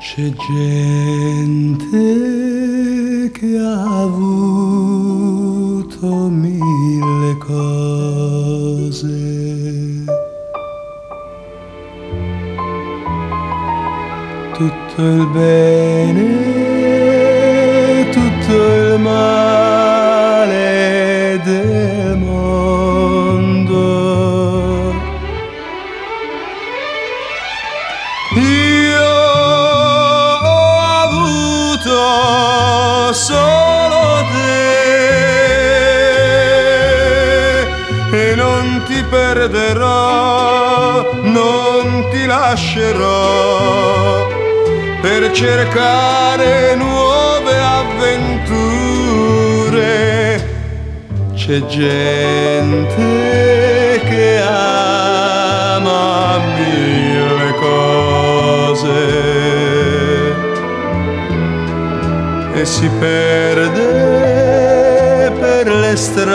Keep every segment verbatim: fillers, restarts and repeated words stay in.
C'è gente che ha avuto mille cose, tutto il bene, tutto il male del mondo. Io solo te e non ti perderò, non ti lascerò per cercare nuove avventure. C'è gente che ama mille cose e si perde per le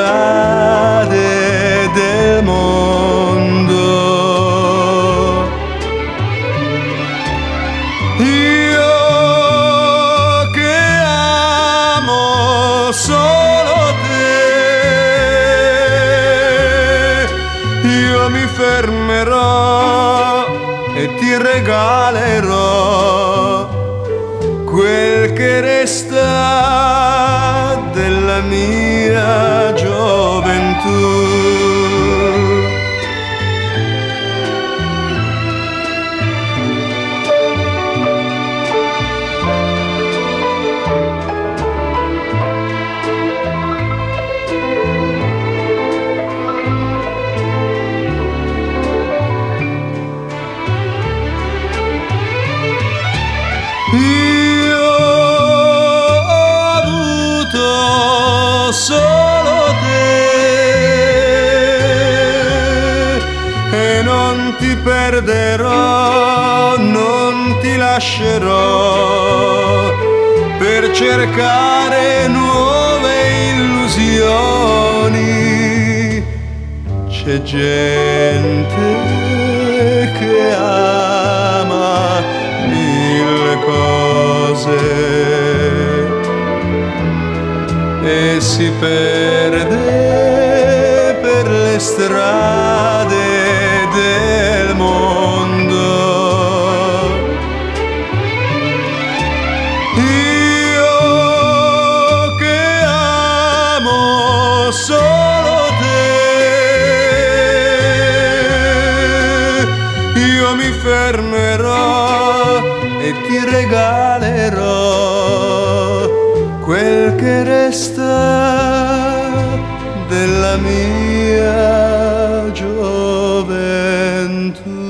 strade del mondo. Io che amo solo te, io mi fermerò e ti regalerò quel che resta della mia gioventù. Solo te e non ti perderò, non ti lascerò per cercare nuove illusioni. C'è gente che ama mille cose e si perde per le strade del mondo. Io che amo solo te, io mi fermerò e ti regalerò quel che resta della mia gioventù.